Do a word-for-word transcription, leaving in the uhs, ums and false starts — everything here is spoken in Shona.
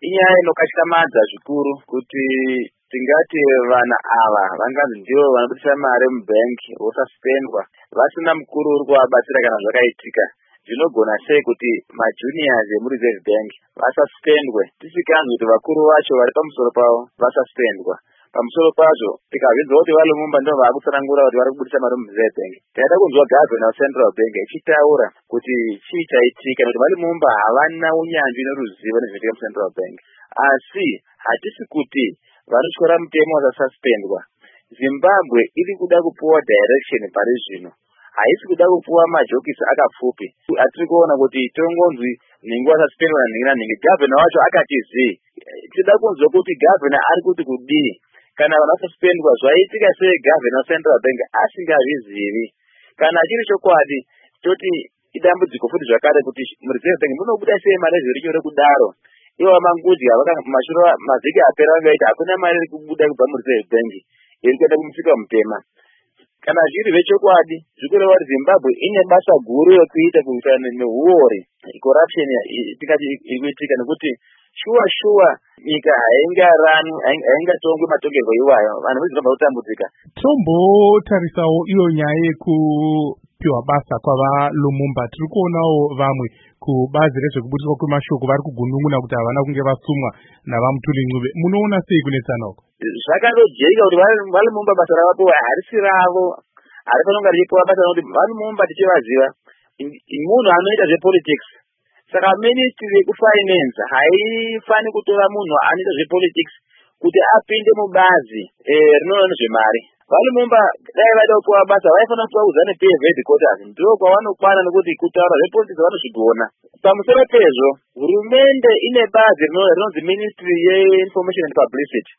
inyaya inokatyamadza zvikuru kuti tingati vana ava vanganzi ndivo vanobudisa mari mubhengi vosuspendwa vasina mukuru uri kuvabatsira kana zvakaitika. Zvinogona sei kuti majuniors emureserve bank vasuspendwe tisikanzwi kuti vakuru vacho vari pamusoro pavo vasuspendwa? Pamusoro pazvo tikazvinzwa kuti vari Lumumba ndivo vaakutsanangura kuti vari kubudisa mari mureserve bank, taida kunzwa governor wecentral bank ichitaura kuti chii chaitika, nekuti vari Lumumba havana unyanzvi neruzivo nezvinoitika mucentral bank. Asi hatisi kuti vanotyora mutemo vasasuspendwa. Zimbabwe iri kuda kupuwa direction pari zvino, haisi kuda kupuwa majokisi akapfupi. Atiri kuona kuti tongonzwi nhingi wasasuspendwa nanhingi nanhingi. Governor wacho akati zii. Tida kunzwa kuti governor ari kuti kudii kana vanhu vasuspendwa, zvaitika sei governor wecentral bank asingazvizivi. Kana chiri chokwadi toti idambudziko futi zvakare kuti mureserve bank munobuda sei mari zvirinyore kudaro. Ivo vamangudya mashure mavhiki apera vangaita hakuna mari iri kubuda kubva mureserve bank iri kuenda kumusika mutema. Kana zviri zvechokwadi zvikureva kuti Zimbabwe ine basa guru rekuita kuitana nehuori corruption tikati ikuitika, nekuti shuwa shuwa nyika haingarani haingatongwe matongerwo iwayo, vanhu vazvinobva kutambudzika. Tombotarisawo iyo nyaya yekupiwa basa kwava Lumumba. Tiri kuonawo vamwe kubazi rezvekubudiswa kwemashoko vari kugunun'una kuti havana kunge vasumwa navamutuli Ncube. Munoona sei kunetsana uko? Zvakandojeka kuti vari Lumumba basa ravapiwa harisi ravo, harifanonga richipiwa basa nokuti vari Lumumba tichivaziva munhu anoita zvepolitics. Saka ministry yekufinance haifani kutora munhu anoita zvepolitics kuti apinde mubazi rinoona nezvemari. Vari Lumumba dai vaida kupiwa basa vaifana kupiwa kuzane P F headquarters, ndiko kwavanokwana nekuti kutaura zvepolitics vanozvigona. Pamusoro pezvo hurumende ine bazi rinonzi Ministry yeInformation and Publicity.